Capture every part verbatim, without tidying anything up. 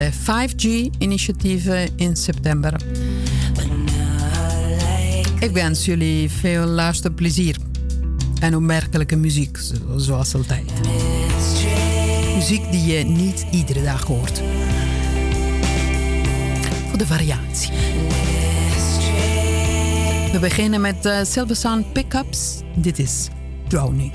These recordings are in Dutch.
vijf G-initiatieven in september. Ik wens jullie veel luisterplezier en opmerkelijke muziek, zoals altijd. Muziek die je niet iedere dag hoort. Voor de variatie. We beginnen met uh, Silver Sun Pickups. Dit is Drowning.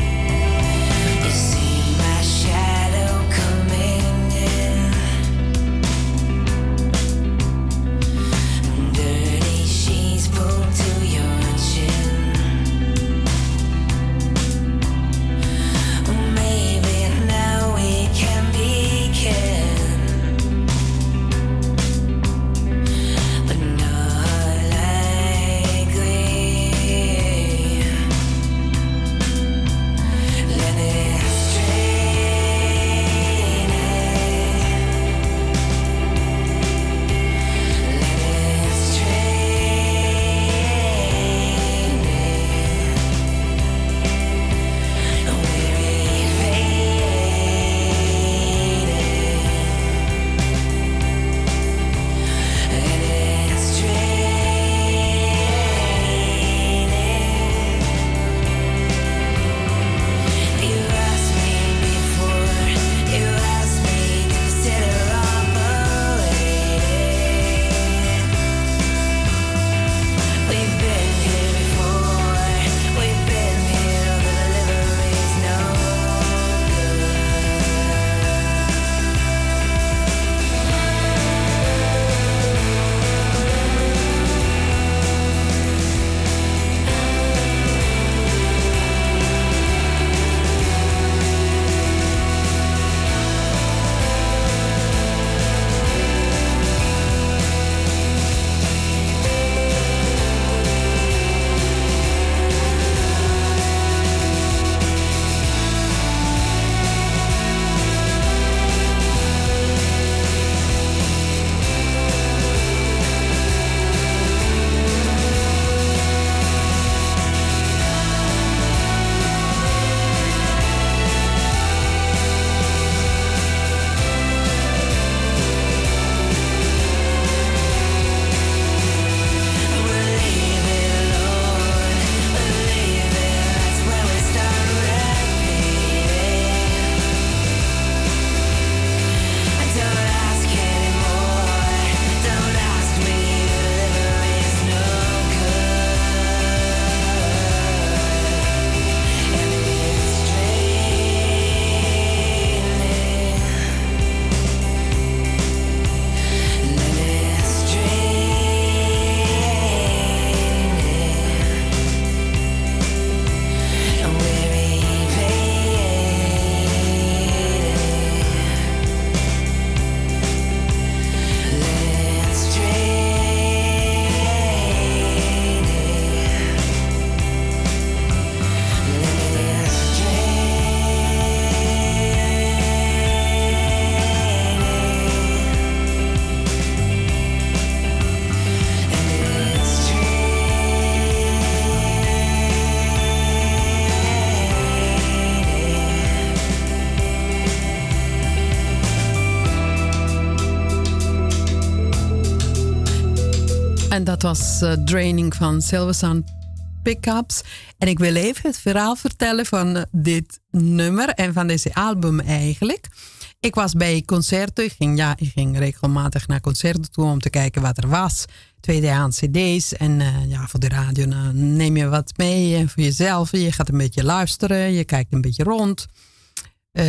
En dat was uh, Draining van Silver Sun Pickups. En ik wil even het verhaal vertellen van uh, dit nummer en van deze album eigenlijk. Ik was bij concerten. Ik ging, ja, ik ging regelmatig naar concerten toe om te kijken wat er was. Tweedehands cd's. En uh, ja, voor de radio nou, neem je wat mee. En voor jezelf. Je gaat een beetje luisteren. Je kijkt een beetje rond. Uh,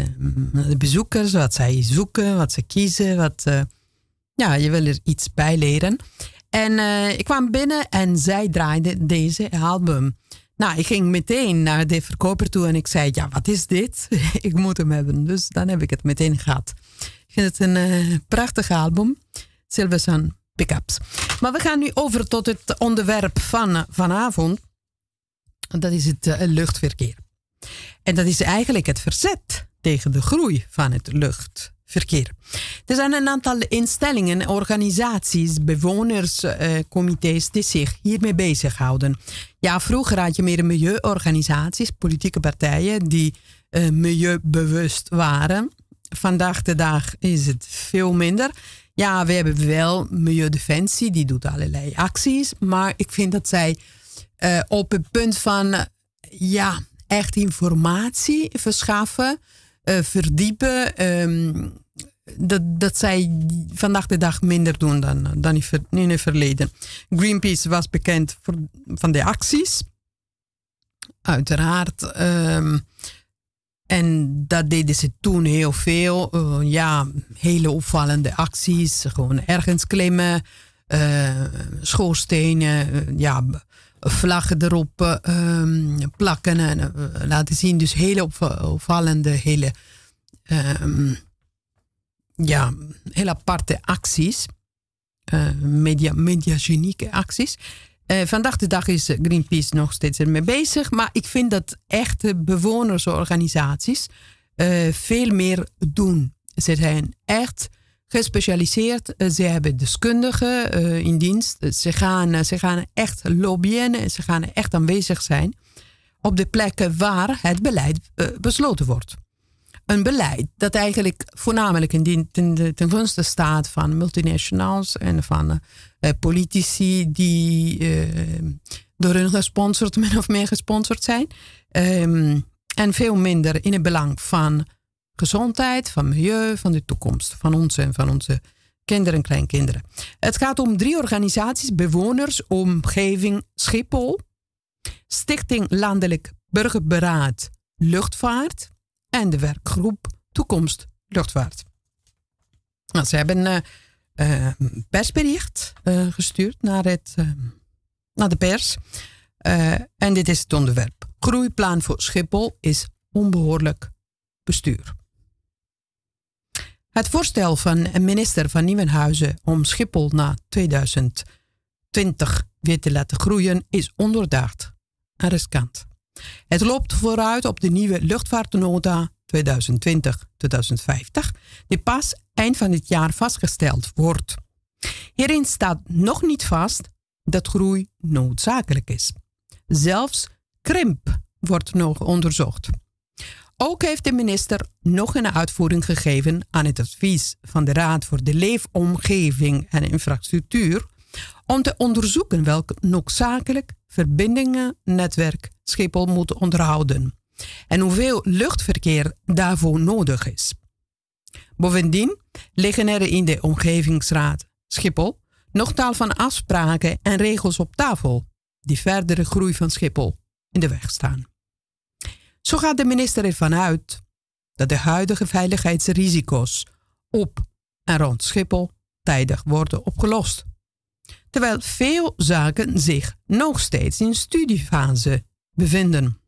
de bezoekers, wat zij zoeken, wat ze kiezen. Wat, uh, ja, je wil er iets bij leren. En uh, ik kwam binnen en zij draaide deze album. Nou, ik ging meteen naar de verkoper toe en ik zei, ja, wat is dit? Ik moet hem hebben. Dus dan heb ik het meteen gehad. Ik vind het een uh, prachtig album. Silver Sun Pickups. Maar we gaan nu over tot het onderwerp van uh, vanavond. Dat is het uh, luchtverkeer. En dat is eigenlijk het verzet tegen de groei van het luchtverkeer. Er zijn een aantal instellingen, organisaties, bewonerscomité's uh, die zich hiermee bezighouden. Ja, vroeger had je meer milieuorganisaties, politieke partijen die uh, milieubewust waren. vandaag de dag is het veel minder. Ja, we hebben wel Milieudefensie, die doet allerlei acties. Maar ik vind dat zij uh, op het punt van uh, ja, echt informatie verschaffen, uh, verdiepen. Um, dat, dat zij vandaag de dag minder doen dan, dan in het verleden. Greenpeace was bekend voor, van de acties. Uiteraard. Um, en dat deden ze toen heel veel. Uh, ja, hele opvallende acties. Gewoon ergens klimmen. Uh, schoorstenen. Uh, ja, vlaggen erop uh, plakken. En uh, laten zien. Dus hele opvallende, hele... Um, ja, heel aparte acties. Uh, media, mediagenieke acties. Uh, vandaag de dag is Greenpeace nog steeds ermee bezig. Maar ik vind dat echte bewonersorganisaties uh, veel meer doen. Ze zijn echt gespecialiseerd. Uh, ze hebben deskundigen uh, in dienst. Ze gaan, uh, ze gaan echt lobbyen. En ze gaan echt aanwezig zijn op de plekken waar het beleid uh, besloten wordt. Een beleid dat eigenlijk voornamelijk in ten, ten gunste staat van multinationals en van uh, politici die uh, door hun gesponsord, min of meer gesponsord zijn. Um, en veel minder in het belang van gezondheid, van milieu, van de toekomst van ons en van onze kinderen en kleinkinderen. Het gaat om drie organisaties: Bewoners, Omgeving, Schiphol, Stichting Landelijk Burgerberaad Luchtvaart en de werkgroep Toekomst Luchtvaart. Nou, ze hebben een uh, uh, persbericht uh, gestuurd naar, het, uh, naar de pers. Uh, en dit is het onderwerp. Groeiplan voor Schiphol is onbehoorlijk bestuur. Het voorstel van minister van Nieuwenhuizen om Schiphol na tweeduizend twintig weer te laten groeien is ondoordacht en riskant. Het loopt vooruit op de nieuwe luchtvaartnota tweeduizend twintig tot tweeduizend vijftig, die pas eind van dit jaar vastgesteld wordt. Hierin staat nog niet vast dat groei noodzakelijk is. Zelfs krimp wordt nog onderzocht. Ook heeft de minister nog een uitvoering gegeven aan het advies van de Raad voor de Leefomgeving en Infrastructuur om te onderzoeken welk noodzakelijk verbindingennetwerk Schiphol moet onderhouden en hoeveel luchtverkeer daarvoor nodig is. Bovendien liggen er in de Omgevingsraad Schiphol nog tal van afspraken en regels op tafel die verdere groei van Schiphol in de weg staan. Zo gaat de minister ervan uit dat de huidige veiligheidsrisico's op en rond Schiphol tijdig worden opgelost, terwijl veel zaken zich nog steeds in studiefase bevinden.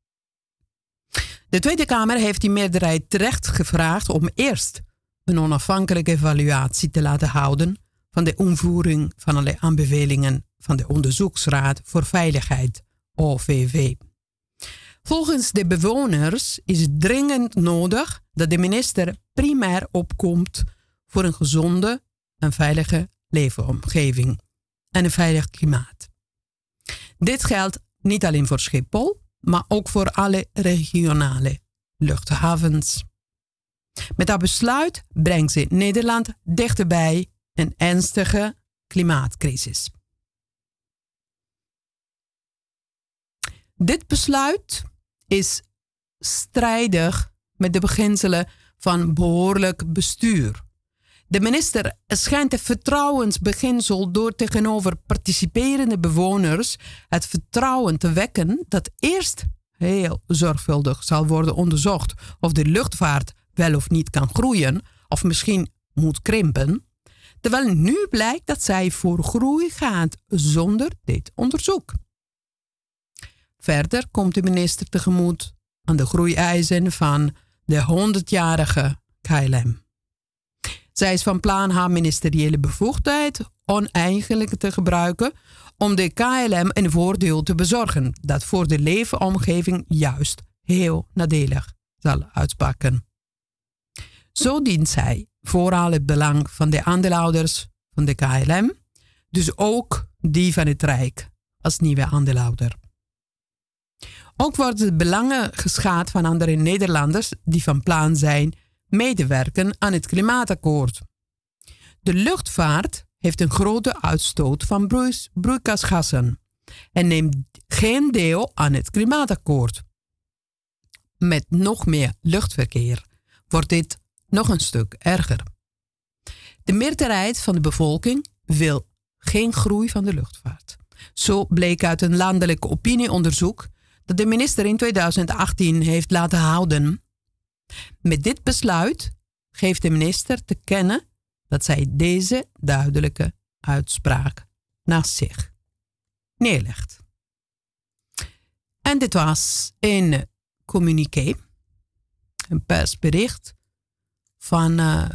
De Tweede Kamer heeft die meerderheid terecht gevraagd om eerst een onafhankelijke evaluatie te laten houden van de invoering van alle aanbevelingen van de Onderzoeksraad voor Veiligheid, O V V. Volgens de bewoners is het dringend nodig dat de minister primair opkomt voor een gezonde en veilige leefomgeving en een veilig klimaat. Dit geldt niet alleen voor Schiphol, maar ook voor alle regionale luchthavens. Met dat besluit brengt ze Nederland dichterbij een ernstige klimaatcrisis. Dit besluit is strijdig met de beginselen van behoorlijk bestuur. De minister schijnt het vertrouwensbeginsel door tegenover participerende bewoners het vertrouwen te wekken dat eerst heel zorgvuldig zal worden onderzocht of de luchtvaart wel of niet kan groeien of misschien moet krimpen, terwijl nu blijkt dat zij voor groei gaat zonder dit onderzoek. Verder komt de minister tegemoet aan de groeieisen van de honderdjarige K L M. Zij is van plan haar ministeriële bevoegdheid oneigenlijk te gebruiken om de K L M een voordeel te bezorgen dat voor de leefomgeving juist heel nadelig zal uitpakken. Zo dient zij vooral het belang van de aandeelhouders van de K L M, dus ook die van het Rijk als nieuwe aandeelhouder. Ook worden de belangen geschaad van andere Nederlanders die van plan zijn medewerken aan het klimaatakkoord. De luchtvaart heeft een grote uitstoot van broeis- broeikasgassen en neemt geen deel aan het klimaatakkoord. Met nog meer luchtverkeer wordt dit nog een stuk erger. De meerderheid van de bevolking wil geen groei van de luchtvaart. Zo bleek uit een landelijk opinieonderzoek dat de minister in tweeduizend achttien heeft laten houden. Met dit besluit geeft de minister te kennen dat zij deze duidelijke uitspraak naast zich neerlegt. En dit was een communiqué, een persbericht van uh,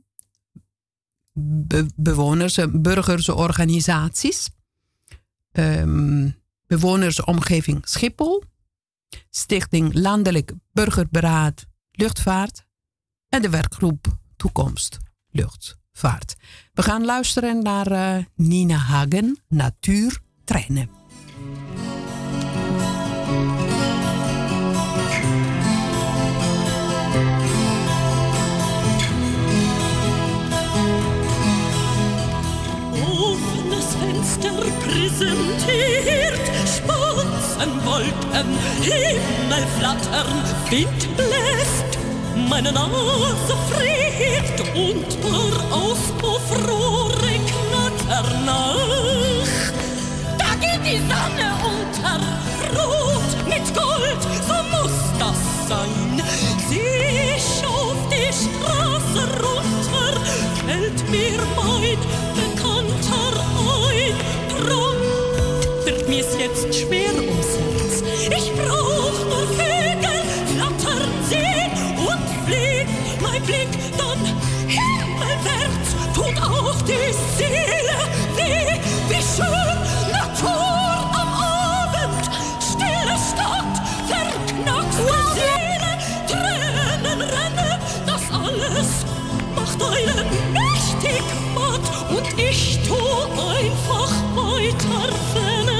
be- bewoners- en burgersorganisaties, um, Bewonersomgeving Schiphol, Stichting Landelijk Burgerberaad Luchtvaart en de werkgroep Toekomst Luchtvaart. We gaan luisteren naar uh, Nina Hagen, Natuurtreinen. Fenster präsentiert Spatzen, Wolken, Himmel flattern, Wind bläst, meine Nase friert und paar Auspuffrohre knattern nach. Da geht die Sonne unter, rot mit Gold, so muss das sein. Sie schaut die Straße runter, fällt mir mein Bekannter ein. Drum wird mir's jetzt schwer ums Herz. Ich brauch nur Vögel flattern sehen und fliegt mein Blick dann himmelwärts. Tut auch die Seele weh, wie schön Natur am Abend. Stille Stadt, verknackste Seele, Tränen rennen, das alles macht einen mächtig matt und ich tu einfach weiter rennen.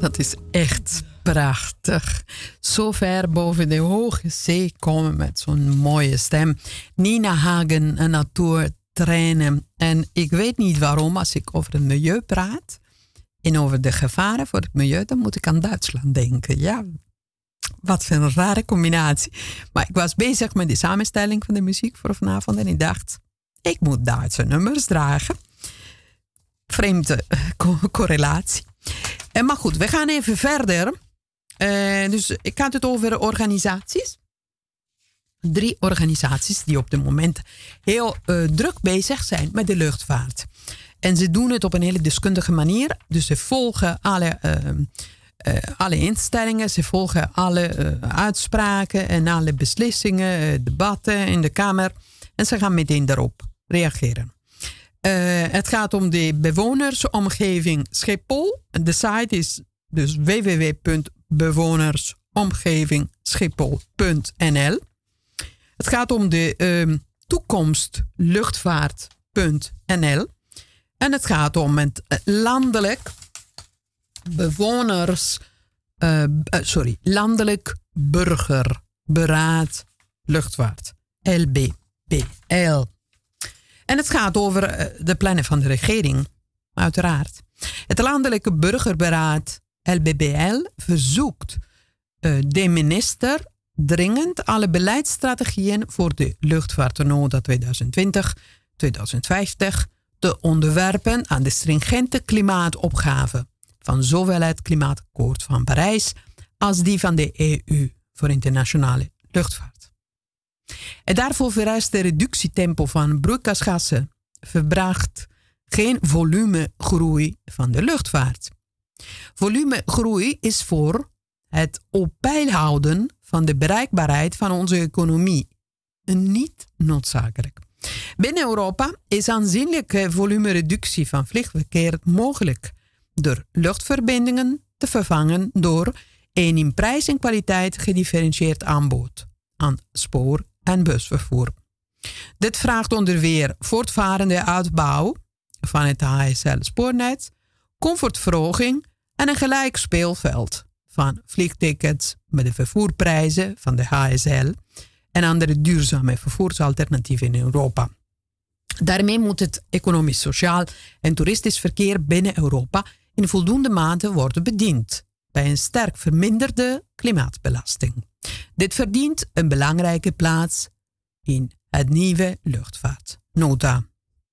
Dat is echt prachtig. Zo ver boven de hoge zee komen met zo'n mooie stem. Nina Hagen, een natuurtrainer. En ik weet niet waarom, als ik over het milieu praat en over de gevaren voor het milieu, dan moet ik aan Duitsland denken. Ja, wat voor een rare combinatie. Maar ik was bezig met de samenstelling van de muziek voor vanavond en ik dacht, ik moet Duitse nummers dragen. Vreemde co- correlatie. En maar goed, we gaan even verder. Uh, dus ik had het over organisaties. Drie organisaties die op dit moment heel uh, druk bezig zijn met de luchtvaart. En ze doen het op een hele deskundige manier. Dus ze volgen alle, uh, uh, alle instellingen. Ze volgen alle uh, uitspraken en alle beslissingen, uh, debatten in de Kamer. En ze gaan meteen daarop reageren. Uh, het gaat om de bewonersomgeving Schiphol. De site is dus w w w punt bewonersomgeving schiphol punt n l. Het gaat om de uh, toekomstluchtvaart punt n l. En het gaat om het landelijk bewoners... Uh, uh, sorry, landelijk burgerberaad luchtvaart. L B B L. En het gaat over uh, de plannen van de regering, uiteraard. Het landelijke burgerberaad L B B L verzoekt uh, de minister dringend alle beleidsstrategieën voor de luchtvaartnota tweeduizend twintig tot tweeduizend vijftig te onderwerpen aan de stringente klimaatopgave van zowel het Klimaatakkoord van Parijs als die van de E U voor internationale luchtvaart. En daarvoor vereist de reductietempo van broeikasgassen verbracht geen volumegroei van de luchtvaart. Volumegroei is voor het op peil houden van de bereikbaarheid van onze economie niet noodzakelijk. Binnen Europa is aanzienlijke volumereductie van vliegverkeer mogelijk door luchtverbindingen te vervangen door een in prijs en kwaliteit gedifferentieerd aanbod aan spoor- en busvervoer. Dit vraagt onder weer voortvarende uitbouw van het H S L-spoornet, comfortverhoging en een gelijk speelveld van vliegtickets met de vervoerprijzen van de H S L en andere duurzame vervoersalternatieven in Europa. Daarmee moet het economisch, sociaal en toeristisch verkeer binnen Europa in voldoende mate worden bediend bij een sterk verminderde klimaatbelasting. Dit verdient een belangrijke plaats in het nieuwe luchtvaartnota.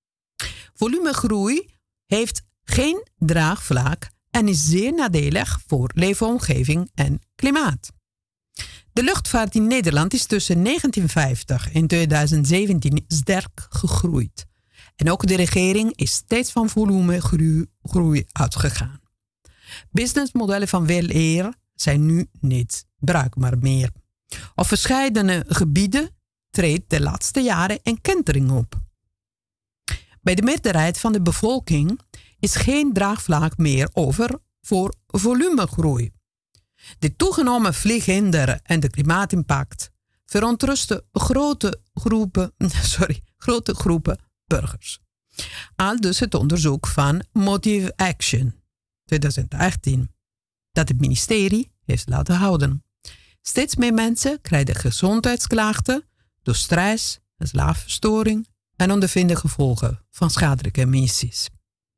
Volumegroei heeft geen draagvlak en is zeer nadelig voor leefomgeving en klimaat. De luchtvaart in Nederland is tussen negentien vijftig en tweeduizend zeventien sterk gegroeid. En ook de regering is steeds van volumegroei uitgegaan. Businessmodellen van Wizz Air zijn nu niet bruikbaar meer. Op verschillende gebieden treedt de laatste jaren een kentering op. Bij de meerderheid van de bevolking is geen draagvlak meer over voor volumegroei. De toegenomen vlieghinder en de klimaatimpact verontrusten grote groepen, sorry, grote groepen burgers. Aldus het onderzoek van Motive Action tweeduizend achttien dat het ministerie heeft laten houden. Steeds meer mensen krijgen gezondheidsklachten door stress, slaapverstoring en ondervinden gevolgen van schadelijke emissies.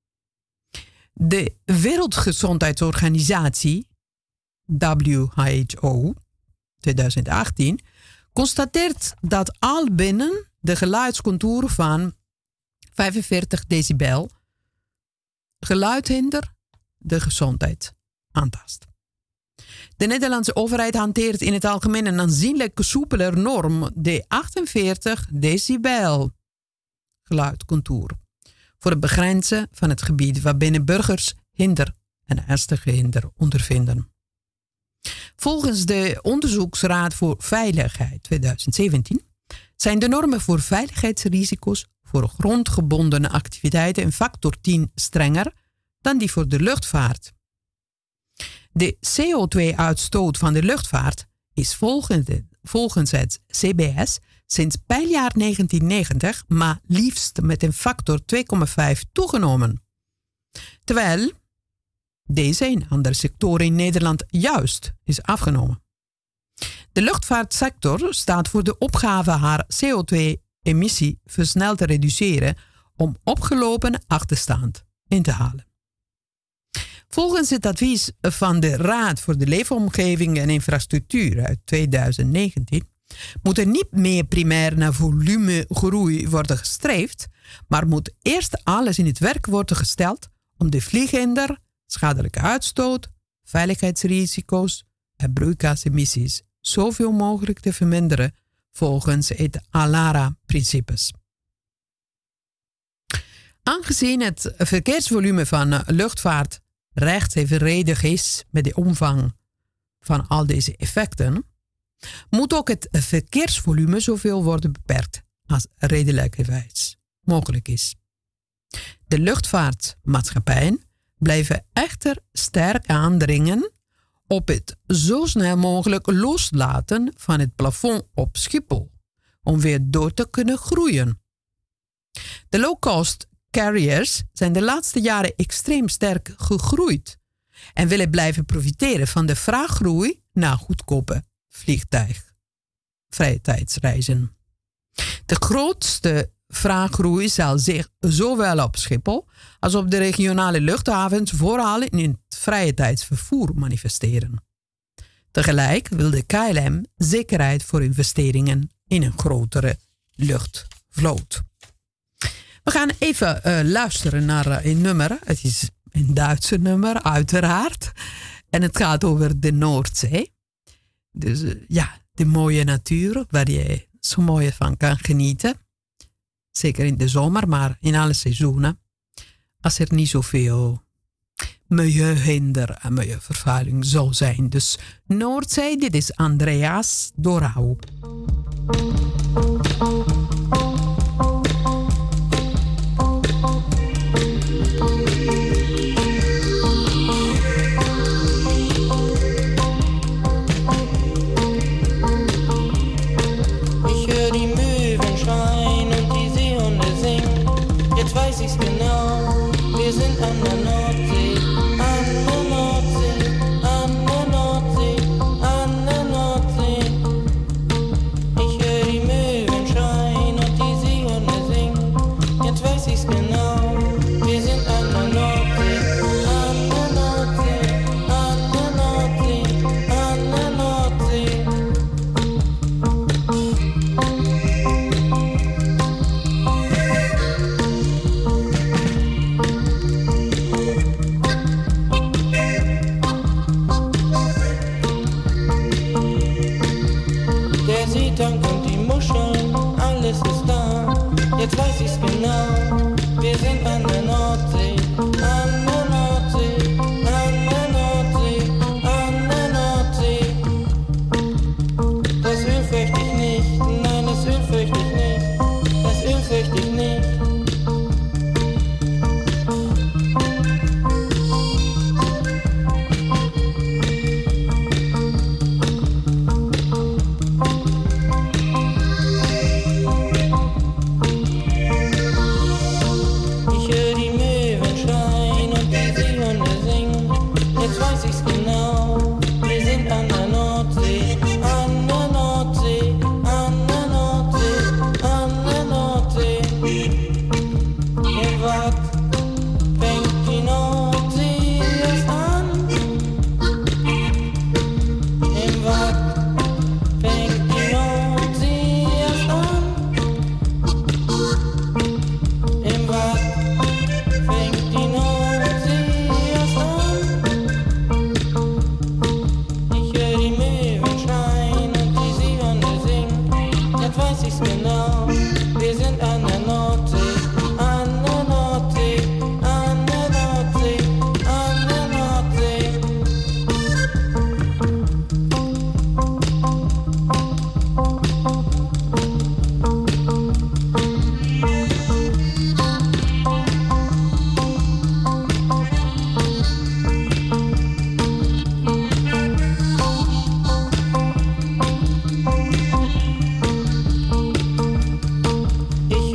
De Wereldgezondheidsorganisatie W H O tweeduizend achttien constateert dat al binnen de geluidscontouren van vijfenveertig decibel geluidhinder de gezondheid aantast. De Nederlandse overheid hanteert in het algemeen een aanzienlijk soepeler norm, de achtenveertig decibel geluidcontour, voor het begrenzen van het gebied waarbinnen burgers hinder en ernstige hinder ondervinden. Volgens de Onderzoeksraad voor Veiligheid tweeduizend zeventien zijn de normen voor veiligheidsrisico's voor grondgebonden activiteiten een factor tien strenger dan die voor de luchtvaart. De C O twee uitstoot van de luchtvaart is volgens, de, volgens het C B S sinds peiljaar negentien negentig maar liefst met een factor twee komma vijf toegenomen. Terwijl deze en andere sectoren in Nederland juist is afgenomen. De luchtvaartsector staat voor de opgave haar C O twee emissie versneld te reduceren om opgelopen achterstand in te halen. Volgens het advies van de Raad voor de Leefomgeving en Infrastructuur uit twintig negentien moet er niet meer primair naar volumegroei worden gestreefd, maar moet eerst alles in het werk worden gesteld om de vlieghinder, schadelijke uitstoot, veiligheidsrisico's en broeikasemissies zoveel mogelijk te verminderen volgens het ALARA-principes. Aangezien het verkeersvolume van luchtvaart recht evenredig is met de omvang van al deze effecten, moet ook het verkeersvolume zoveel worden beperkt als redelijkerwijs mogelijk is. De luchtvaartmaatschappijen blijven echter sterk aandringen op het zo snel mogelijk loslaten van het plafond op Schiphol, om weer door te kunnen groeien. De low-cost carriers zijn de laatste jaren extreem sterk gegroeid en willen blijven profiteren van de vraaggroei naar goedkope vliegtuig, vrije tijdsreizen. De grootste vraaggroei zal zich zowel op Schiphol als op de regionale luchthavens vooral in het vrije tijdsvervoer manifesteren. Tegelijk wil de K L M zekerheid voor investeringen in een grotere luchtvloot. We gaan even uh, luisteren naar uh, een nummer. Het is een Duitse nummer, uiteraard. En het gaat over de Noordzee. Dus uh, ja, de mooie natuur waar je zo mooi van kan genieten. Zeker in de zomer, maar in alle seizoenen. Als er niet zoveel milieuhinder en milieuvervuiling zou zijn. Dus Noordzee, dit is Andreas Dorau. Jetzt weiß ich's genau, wir sind an der Nordsee, an der Nordsee, an der Nordsee, an der Nordsee. Das Öl fürchte ich nicht, nein, das Öl fürchte ich nicht, das Öl fürchte ich nicht.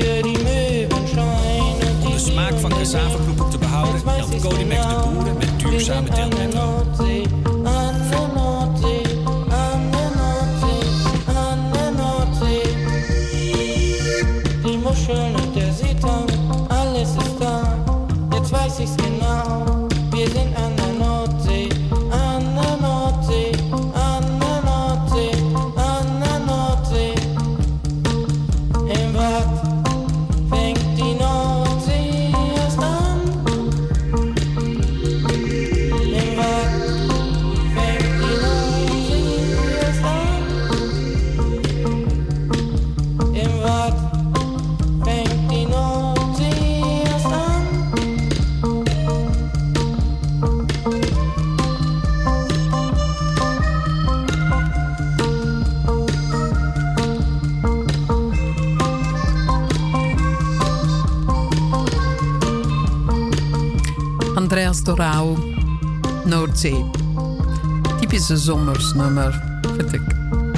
Cassavekloppen te behouden, dan Codimax de boeren met duur wir sind an der Nordsee, an der Nordsee, an der Nordsee, an der Nordsee. Die Muscheln und der Seetang, alles ist da, jetzt weiß ich's genau. Wir sind an der Nordsee, an der Nordsee, an der Nordsee, an der Nordsee. Im Watt fängt die Nordsee erst an. Im Watt fängt die Nordsee erst an. Im Watt fängt die Nordsee erst an. Andreas Dorau, Noordzee. Typische zomersnummer, vind ik.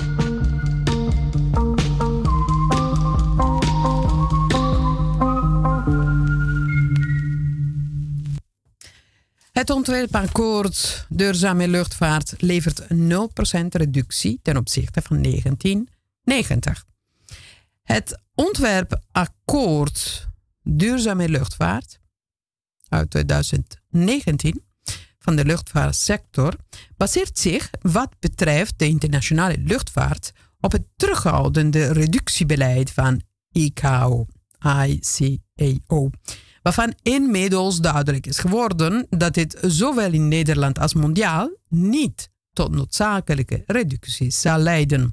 Het ontwerpakkoord Duurzame Luchtvaart levert nul procent reductie ten opzichte van negentien negentig. Het ontwerpakkoord Duurzame Luchtvaart uit twintig negentien van de luchtvaartsector baseert zich wat betreft de internationale luchtvaart op het terughoudende reductiebeleid van I C A O, I C A O, waarvan inmiddels duidelijk is geworden dat dit zowel in Nederland als mondiaal niet tot noodzakelijke reducties zal leiden.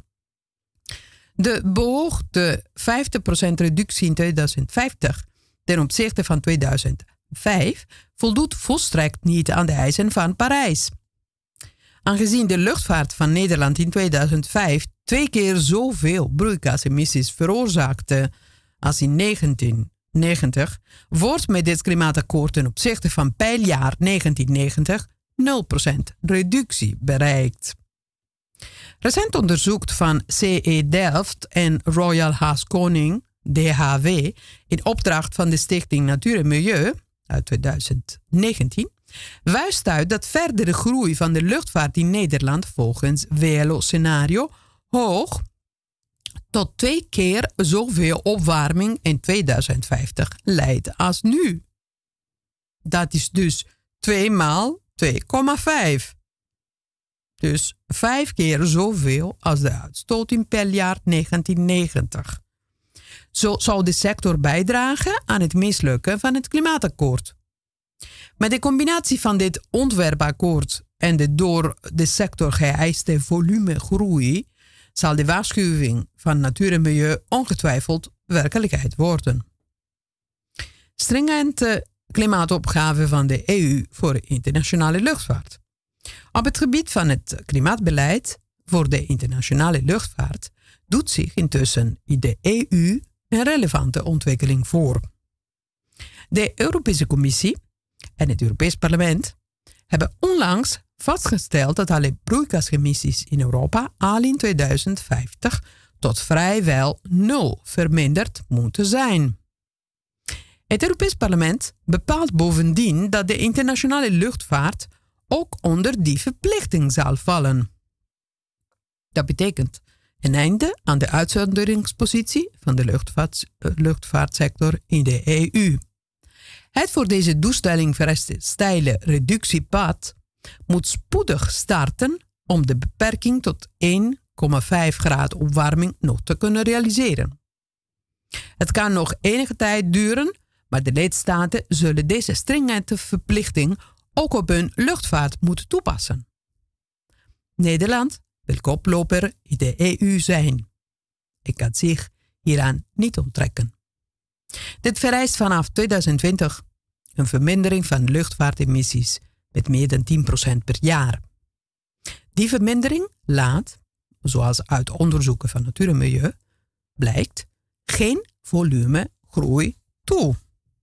De beoogde vijftig procent reductie in tweeduizend vijftig ten opzichte van tweeduizend vijf voldoet volstrekt niet aan de eisen van Parijs. Aangezien de luchtvaart van Nederland in tweeduizend vijf twee keer zoveel broeikasemissies veroorzaakte als in negentien negentig, wordt met dit klimaatakkoord ten opzichte van peiljaar negentien negentig nul procent reductie bereikt. Recent onderzoek van C E Delft en Royal Haskoning, D H W, in opdracht van de Stichting Natuur en Milieu uit twintig negentien, wijst uit dat verdere groei van de luchtvaart in Nederland volgens W L O-scenario hoog tot twee keer zoveel opwarming in tweeduizend vijftig leidt als nu. Dat is dus twee maal twee komma vijf. Dus vijf keer zoveel als de uitstoot in peiljaar negentien negentig. Zo zou de sector bijdragen aan het mislukken van het klimaatakkoord. Met de combinatie van dit ontwerpakkoord en de door de sector geëiste volumegroei zal de waarschuwing van Natuur en Milieu ongetwijfeld werkelijkheid worden. Stringente klimaatopgave van de E U voor de internationale luchtvaart. Op het gebied van het klimaatbeleid voor de internationale luchtvaart doet zich intussen in de E U een relevante ontwikkeling voor. De Europese Commissie en het Europees Parlement hebben onlangs vastgesteld dat alle broeikasemissies in Europa al in tweeduizend vijftig tot vrijwel nul verminderd moeten zijn. Het Europees Parlement bepaalt bovendien dat de internationale luchtvaart ook onder die verplichting zal vallen. Dat betekent een einde aan de uitzonderingspositie van de luchtvaart, luchtvaartsector in de E U. Het voor deze doelstelling vereiste steile reductiepad moet spoedig starten om de beperking tot één komma vijf graden opwarming nog te kunnen realiseren. Het kan nog enige tijd duren, maar de lidstaten zullen deze stringente verplichting ook op hun luchtvaart moeten toepassen. Nederland wil koploper in de E U zijn. Ik kan zich hieraan niet onttrekken. Dit vereist vanaf tweeduizend twintig een vermindering van luchtvaartemissies met meer dan tien procent per jaar. Die vermindering laat, zoals uit onderzoeken van Natuur en Milieu blijkt, geen volumegroei toe.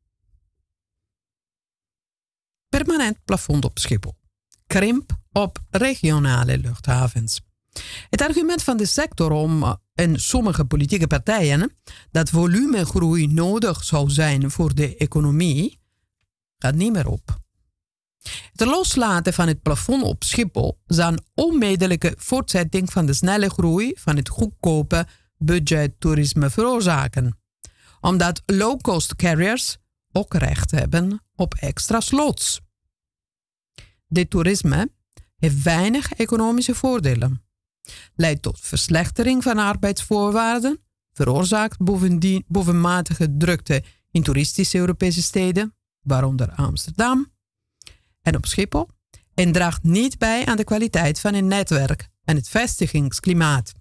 Permanent plafond op Schiphol. Krimp op regionale luchthavens. Het argument van de sector om en sommige politieke partijen dat volumegroei nodig zou zijn voor de economie gaat niet meer op. Het loslaten van het plafond op Schiphol zou een onmiddellijke voortzetting van de snelle groei van het goedkope budgettoerisme veroorzaken. Omdat low-cost carriers ook recht hebben op extra slots. Dit toerisme heeft weinig economische voordelen, leidt tot verslechtering van arbeidsvoorwaarden, veroorzaakt bovendien bovenmatige drukte in toeristische Europese steden, waaronder Amsterdam en op Schiphol, en draagt niet bij aan de kwaliteit van het netwerk en het vestigingsklimaat.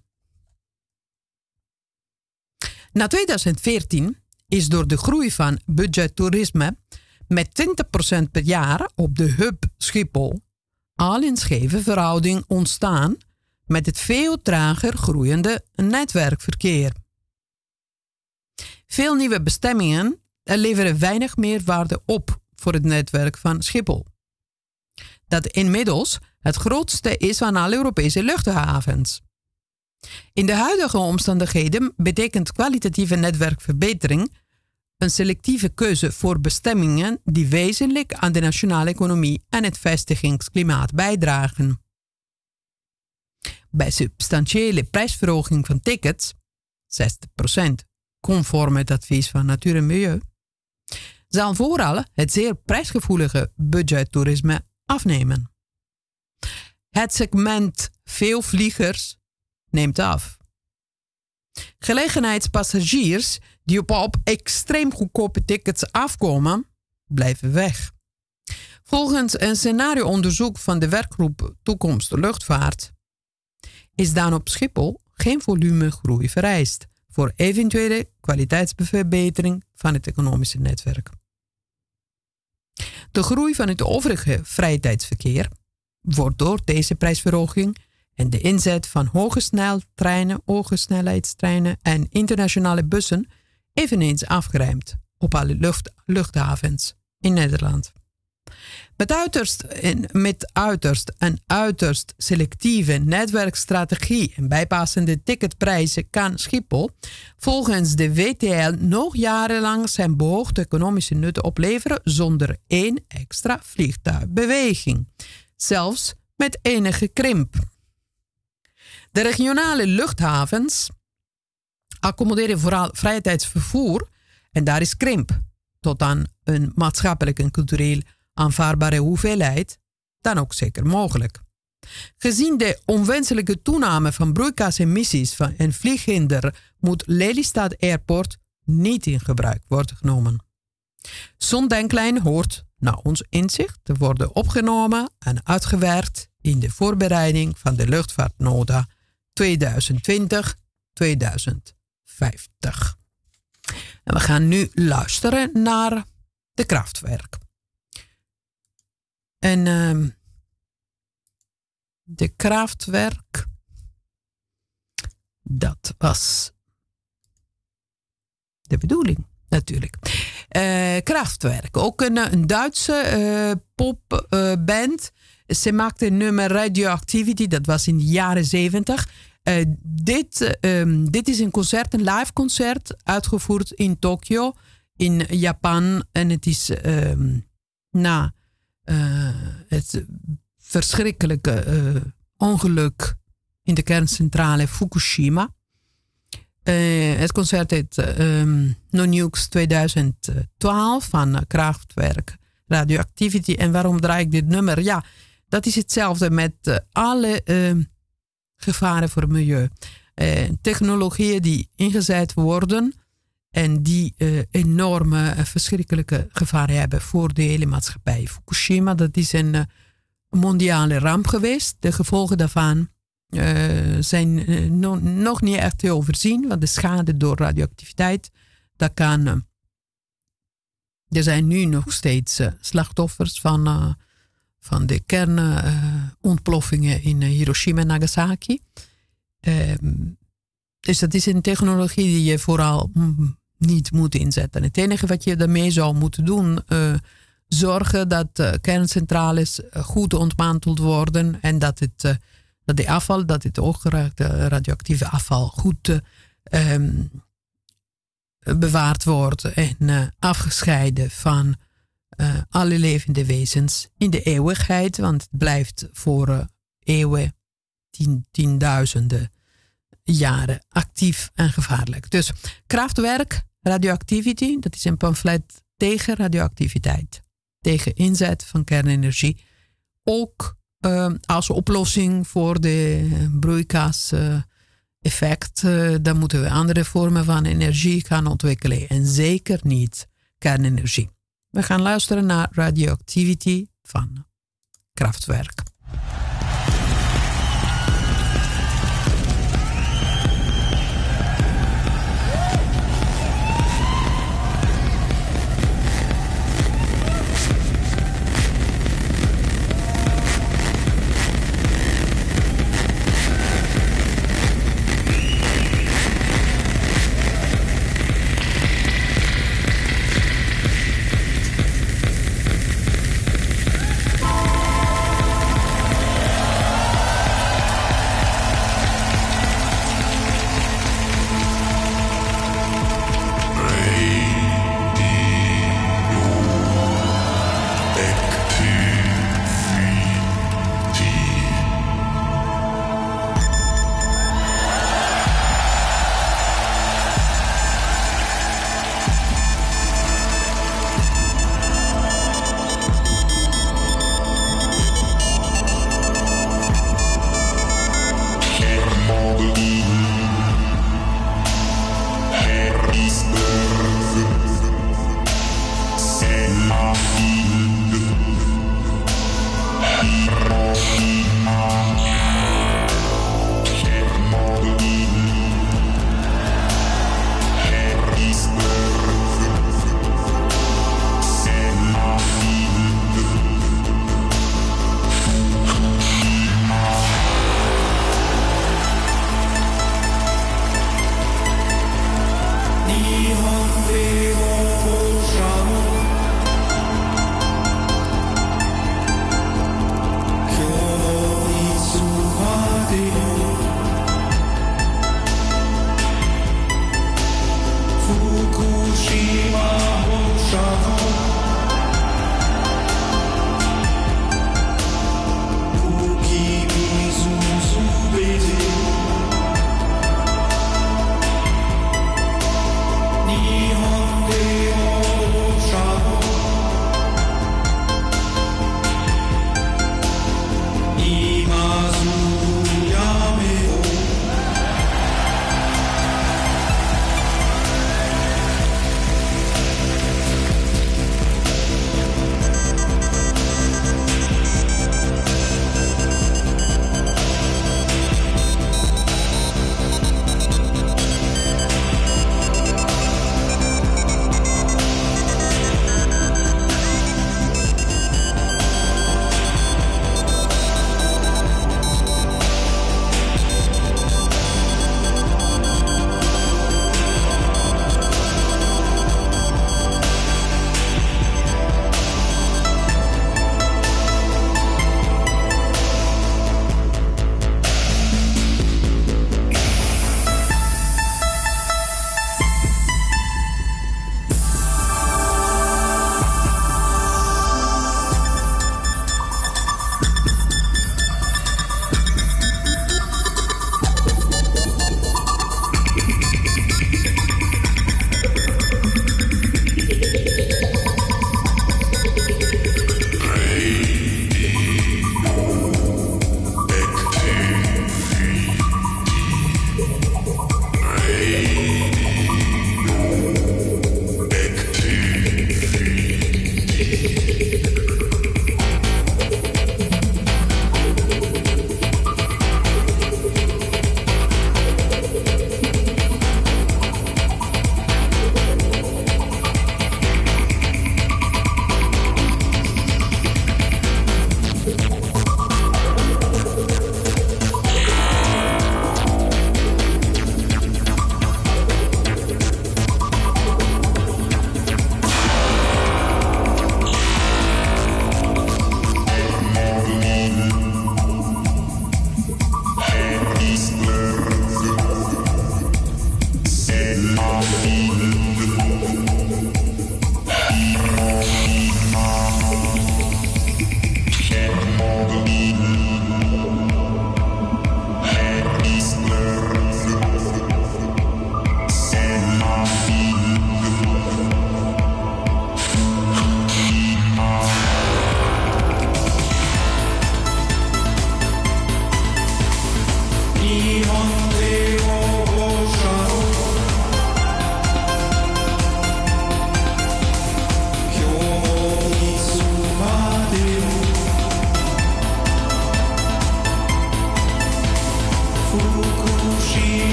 Na tweeduizend veertien is door de groei van budgettoerisme met twintig procent per jaar op de hub Schiphol al in scheve verhouding ontstaan met het veel trager groeiende netwerkverkeer. Veel nieuwe bestemmingen leveren weinig meerwaarde op voor het netwerk van Schiphol, dat inmiddels het grootste is van alle Europese luchthavens. In de huidige omstandigheden betekent kwalitatieve netwerkverbetering een selectieve keuze voor bestemmingen die wezenlijk aan de nationale economie en het vestigingsklimaat bijdragen. Bij substantiële prijsverhoging van tickets, zestig procent conform het advies van Natuur en Milieu, zal vooral het zeer prijsgevoelige budgettoerisme afnemen. Het segment veel vliegers neemt af. Gelegenheidspassagiers die op, op extreem goedkope tickets afkomen, blijven weg. Volgens een scenarioonderzoek van de werkgroep Toekomst Luchtvaart is dan op Schiphol geen volumegroei vereist voor eventuele kwaliteitsverbetering van het economische netwerk. De groei van het overige vrije tijdsverkeer wordt door deze prijsverhoging en de inzet van hoge sneltreinen, hoge snelheidstreinen en internationale bussen eveneens afgeremd op alle lucht, luchthavens in Nederland. Met uiterst, met uiterst en uiterst selectieve netwerkstrategie en bijpassende ticketprijzen kan Schiphol volgens de W T L nog jarenlang zijn beoogde economische nut opleveren zonder één extra vliegtuigbeweging, zelfs met enige krimp. De regionale luchthavens accommoderen vooral vrije tijdsvervoer en daar is krimp tot aan een maatschappelijk en cultureel aanvaardbare hoeveelheid dan ook zeker mogelijk. Gezien de onwenselijke toename van broeikasemissies en vlieghinder moet Lelystad Airport niet in gebruik worden genomen. Zo'n denklijn hoort naar ons inzicht te worden opgenomen en uitgewerkt in de voorbereiding van de luchtvaartnota tweeduizend twintig tot tweeduizend vijftig. En we gaan nu luisteren naar de Kraftwerk. En uh, de Kraftwerk, dat was de bedoeling natuurlijk. Uh, Kraftwerk, ook een, een Duitse uh, popband. Uh, Ze maakte een nummer Radioactivity, dat was in de jaren zeventig. Uh, dit, um, dit is een concert, een live concert, uitgevoerd in Tokio, in Japan. En het is um, na uh, het verschrikkelijke uh, ongeluk in de kerncentrale Fukushima. Uh, het concert heet um, No Nukes tweeduizend twaalf van uh, Kraftwerk Radioactivity. En waarom draai ik dit nummer? Ja, dat is hetzelfde met uh, alle uh, gevaren voor het milieu. Uh, technologieën die ingezet worden en die uh, enorme, uh, verschrikkelijke gevaren hebben voor de hele maatschappij. Fukushima, dat is een uh, mondiale ramp geweest. De gevolgen daarvan uh, zijn uh, no, nog niet echt te overzien, want de schade door radioactiviteit, dat kan... Uh, er zijn nu nog steeds uh, slachtoffers van... Uh, van de kernontploffingen uh, in uh, Hiroshima en Nagasaki. Uh, dus dat is een technologie die je vooral mm, niet moet inzetten. Het enige wat je daarmee zou moeten doen, uh, zorgen dat uh, kerncentrales uh, goed ontmanteld worden en dat het, uh, dat de afval, dat het ongeraakte radioactieve afval goed uh, um, bewaard wordt en uh, afgescheiden van uh, alle levende wezens in de eeuwigheid, want het blijft voor uh, eeuwen, tien, tienduizenden jaren actief en gevaarlijk. Dus Kraftwerk, Radioactivity, dat is een pamflet tegen radioactiviteit, tegen inzet van kernenergie. Ook uh, als oplossing voor de broeikaseffect, uh, uh, dan moeten we andere vormen van energie gaan ontwikkelen en zeker niet kernenergie. We gaan luisteren naar Radioactivity van Kraftwerk.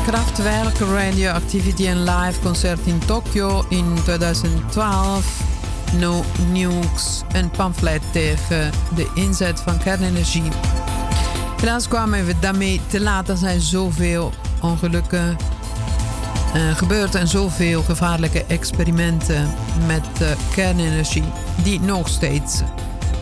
Kraftwerk Radioactivity en live concert in Tokio in tweeduizend twaalf. No Nukes, een pamflet tegen de inzet van kernenergie. Helaas kwamen we daarmee te laat. Er zijn zoveel ongelukken uh, gebeurd en zoveel gevaarlijke experimenten met uh, kernenergie die nog steeds uh,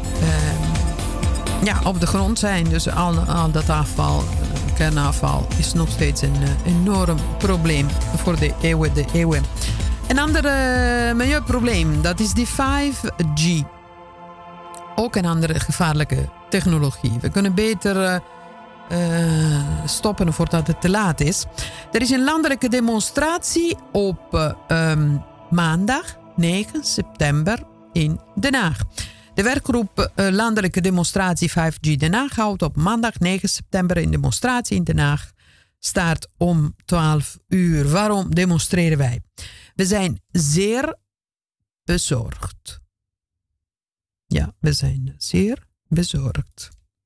ja, op de grond zijn. Dus al, al dat afval, uh, kernafval, is nog steeds een uh, enorm probleem voor de eeuwen, de eeuwen. Een ander uh, milieuprobleem, dat is die vijf G. Ook een andere gevaarlijke technologie. We kunnen beter uh, uh, stoppen voordat het te laat is. Er is een landelijke demonstratie op uh, um, maandag negen september in Den Haag. De werkgroep uh, Landelijke Demonstratie vijf G Den Haag houdt op maandag negen september een demonstratie in Den Haag. Start om twaalf uur. Waarom demonstreren wij? We zijn zeer bezorgd. Ja, we zijn zeer bezorgd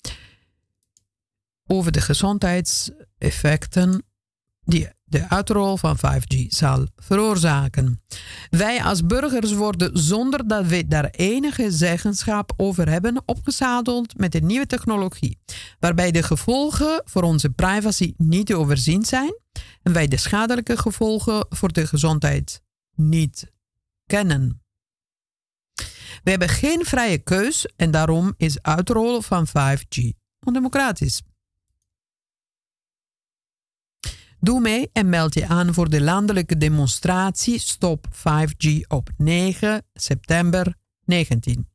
over de gezondheidseffecten die de uitrol van vijf G zal veroorzaken. Wij als burgers worden zonder dat we daar enige zeggenschap over hebben opgezadeld met de nieuwe technologie, waarbij de gevolgen voor onze privacy niet te overzien zijn en wij de schadelijke gevolgen voor de gezondheid niet kennen. We hebben geen vrije keus en daarom is uitrollen van vijf G ondemocratisch. Doe mee en meld je aan voor de landelijke demonstratie Stop vijf G op negen september negentien.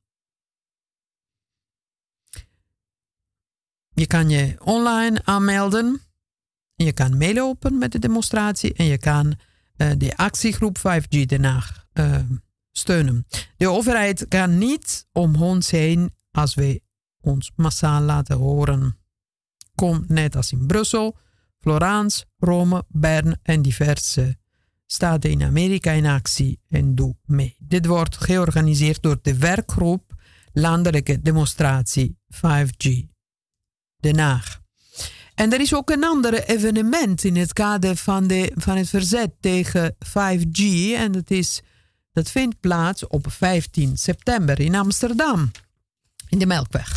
Je kan je online aanmelden. Je kan meelopen met de demonstratie en je kan uh, de actiegroep vijf G Den Haag uh, steunen. De overheid kan niet om ons heen als wij ons massaal laten horen. Kom net als in Brussel, Florence, Rome, Bern en diverse staten in Amerika in actie en doe mee. Dit wordt georganiseerd door de werkgroep Landelijke Demonstratie vijf G Den Haag. En er is ook een ander evenement in het kader van, de, van het verzet tegen vijf G. En dat, is, dat vindt plaats op vijftien september in Amsterdam, in de Melkweg.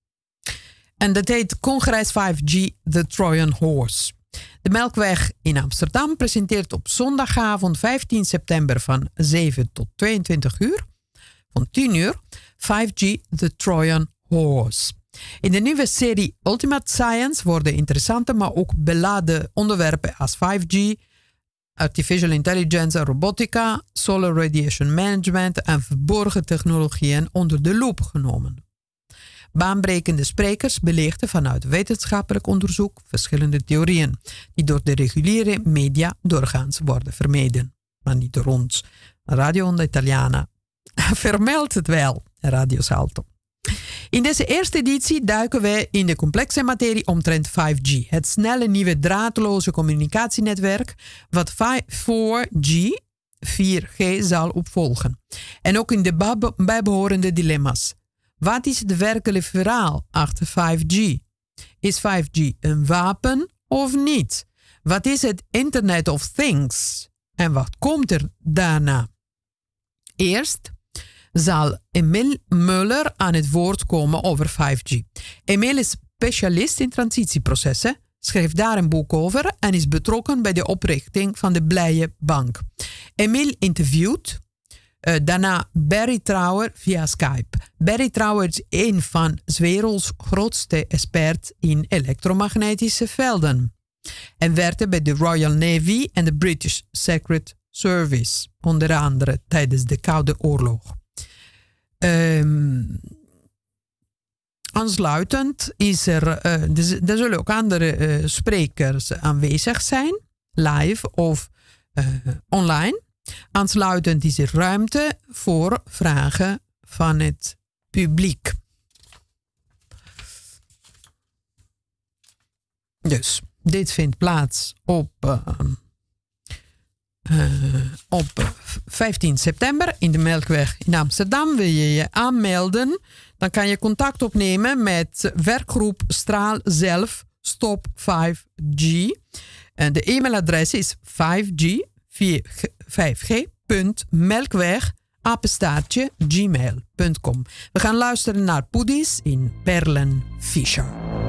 En dat heet Congres vijf G, The Trojan Horse. De Melkweg in Amsterdam presenteert op zondagavond vijftien september van zeven tot tweeëntwintig uur, van tien uur, vijf G, The Trojan Horse. In de nieuwe serie Ultimate Science worden interessante, maar ook beladen onderwerpen als vijf G, artificial intelligence en robotica, solar radiation management en verborgen technologieën onder de loep genomen. Baanbrekende sprekers belichten vanuit wetenschappelijk onderzoek verschillende theorieën die door de reguliere media doorgaans worden vermeden. Maar niet door ons. Radio Onda Italiana vermeldt het wel, Radio Salto. In deze eerste editie duiken wij in de complexe materie omtrent vijf G, het snelle nieuwe draadloze communicatienetwerk wat vier G, vier G zal opvolgen. En ook in de bijbehorende dilemma's. Wat is het werkelijke verhaal achter vijf G? Is vijf G een wapen of niet? Wat is het Internet of Things? En wat komt er daarna? Eerst zal Emil Muller aan het woord komen over vijf G. Emil is specialist in transitieprocessen, schreef daar een boek over en is betrokken bij de oprichting van de Blije Bank. Emil interviewt uh, daarna Barry Trower via Skype. Barry Trower is een van 's werelds grootste experts in elektromagnetische velden en werkte bij de Royal Navy en de British Secret Service, onder andere tijdens de Koude Oorlog. Um, aansluitend is er, uh, er, er zullen ook andere uh, sprekers aanwezig zijn, live of uh, online. Aansluitend is er ruimte voor vragen van het publiek. Dus dit vindt plaats op, uh, uh, op vijftien september in de Melkweg in Amsterdam. Wil je je aanmelden, dan kan je contact opnemen met werkgroep Straal zelf Stop vijf G. En de e-mailadres is vijf g punt melkweg apenstaartje gmail punt com. We gaan luisteren naar Poedies in Perlen Fischer.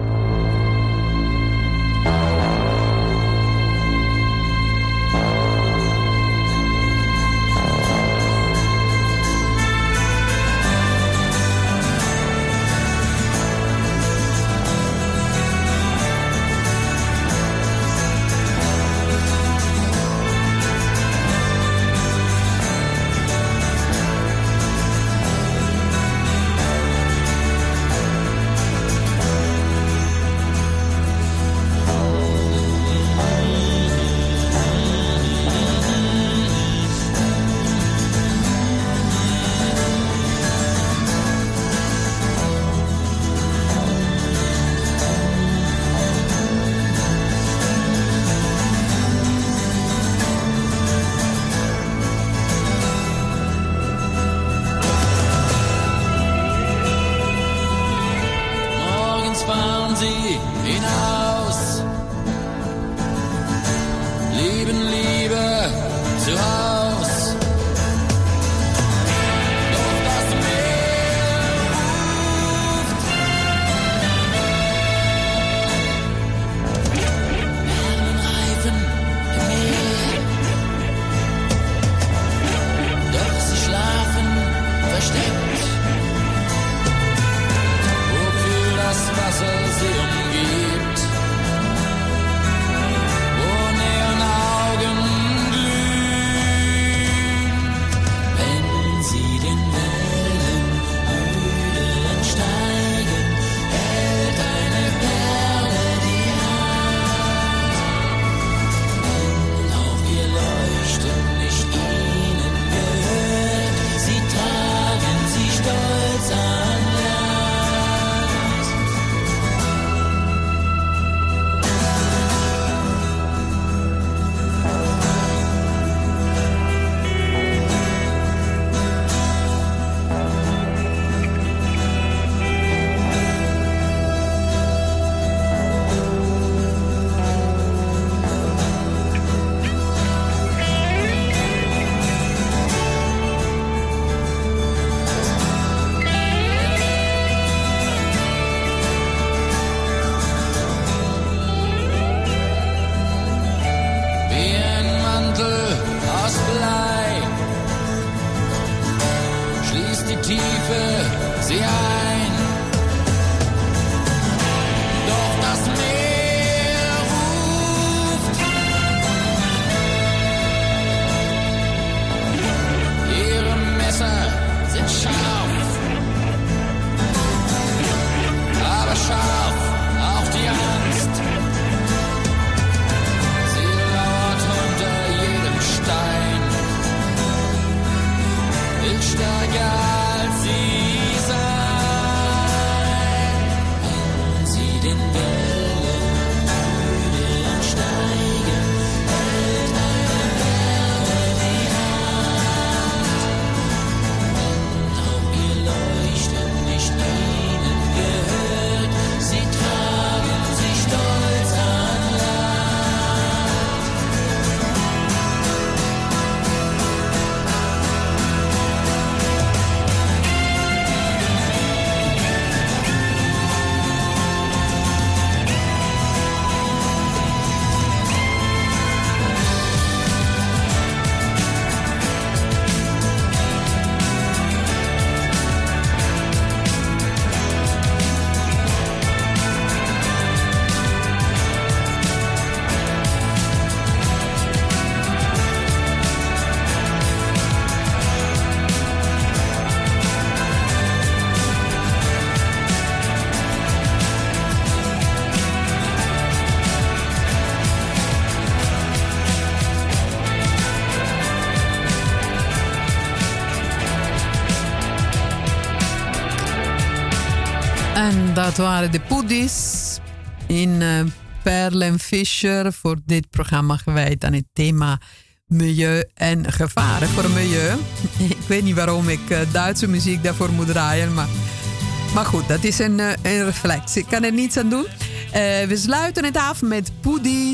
En dat waren de Poedies in uh, Perlen Fischer voor dit programma gewijd aan het thema milieu en gevaren voor het milieu. Ik weet niet waarom ik uh, Duitse muziek daarvoor moet draaien, maar, maar goed, dat is een, uh, een reflex. Ik kan er niets aan doen. Uh, we sluiten het af met Poedies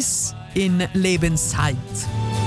in Lebenszeit.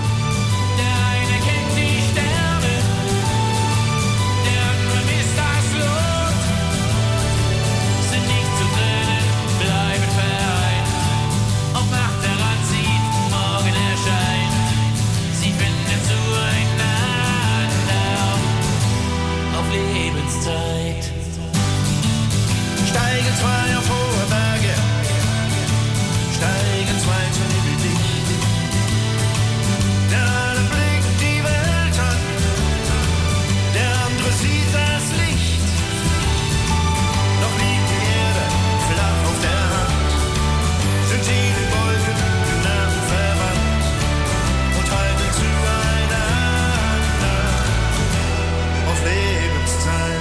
Steigen zwei auf hohe Berge, steigen zwei zum Himmel. Der eine blickt die Welt an, der andere sieht das Licht. Doch liegt die Erde flach auf der Hand, sind sie den Wolken nah verwandt und halten zueinander auf Lebenszeit.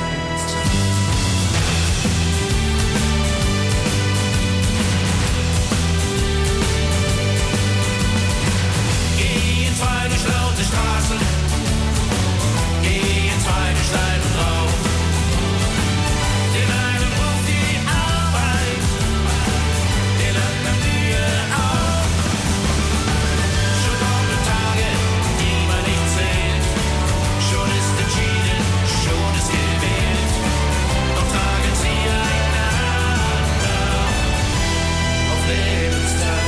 Zwei durch laute Straßen, gehen zwei durch steil und rau. Den einen ruft die Arbeit, den anderen Mühe auf. Schon kommen Tage, die man nicht zählt, schon ist entschieden, schon ist gewählt. Doch tragen sie einander auf Lebenszeit.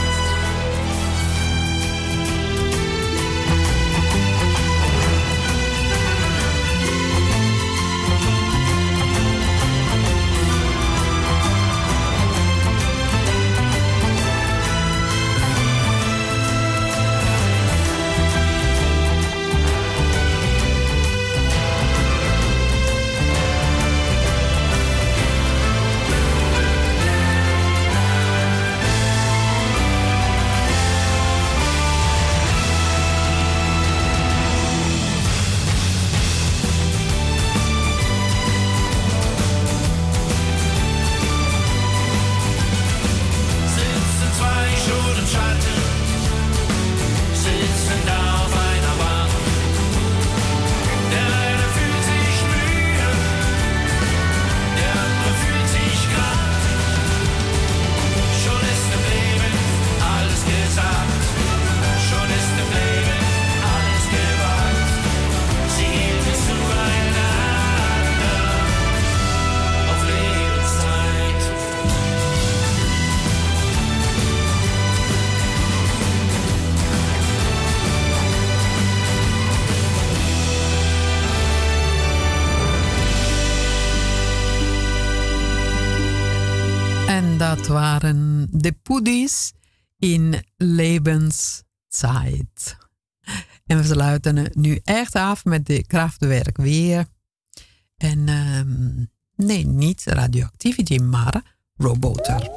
Dat waren de Puddies in Lebenszeit. En we sluiten nu echt af met de Kraftwerk weer. En um, nee, niet Radioactivity, maar Roboter.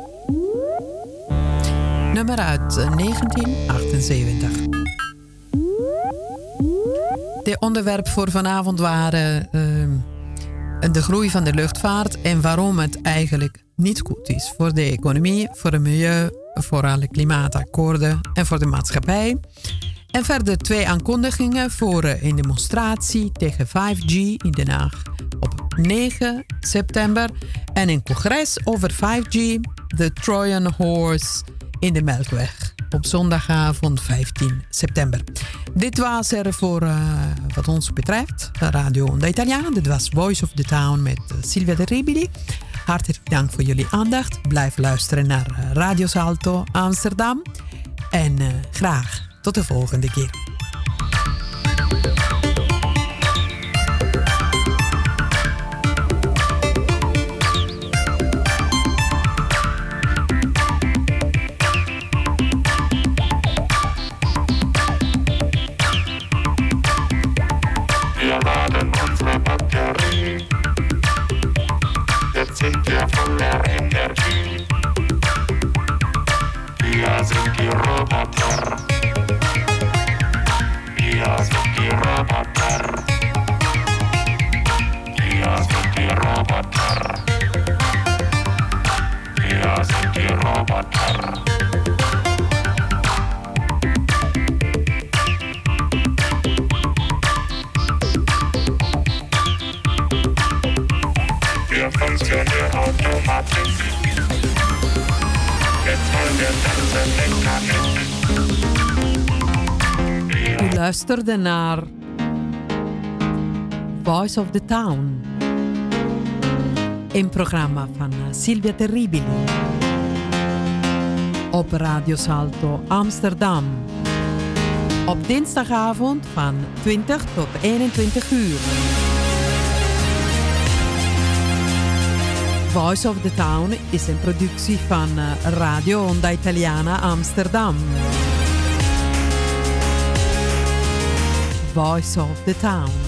Nummer uit negentien achtenzeventig. De onderwerp voor vanavond waren uh, de groei van de luchtvaart en waarom het eigenlijk niet goed is voor de economie, voor het milieu, voor alle klimaatakkoorden en voor de maatschappij. En verder twee aankondigingen voor een demonstratie tegen vijf G in Den Haag op negen september. En een congres over vijf G, de Trojan Horse in de Melkweg op zondagavond vijftien september. Dit was er voor uh, wat ons betreft, Radio Onda Italiana. Dit was Voice of the Town met uh, Silvia De Ribili. Hartelijk dank voor jullie aandacht. Blijf luisteren naar Radio Salto Amsterdam. En uh, graag tot de volgende keer. Wir laden unsere Batterie. Jetzt sind wir voller Energie. Wir sind die Roboter. Wir sind die Roboter. Wir sind die Roboter. Wir sind die Roboter. Wir funktionieren automatisch. Jetzt wollen wir tanzen, Mechanik. luisterde naar Voice of the Town. Een programma van Silvia Terribili. Op Radio Salto Amsterdam. Op dinsdagavond van twintig tot eenentwintig uur. Voice of the Town is een productie van Radio Onda Italiana Amsterdam. Voice of the Town.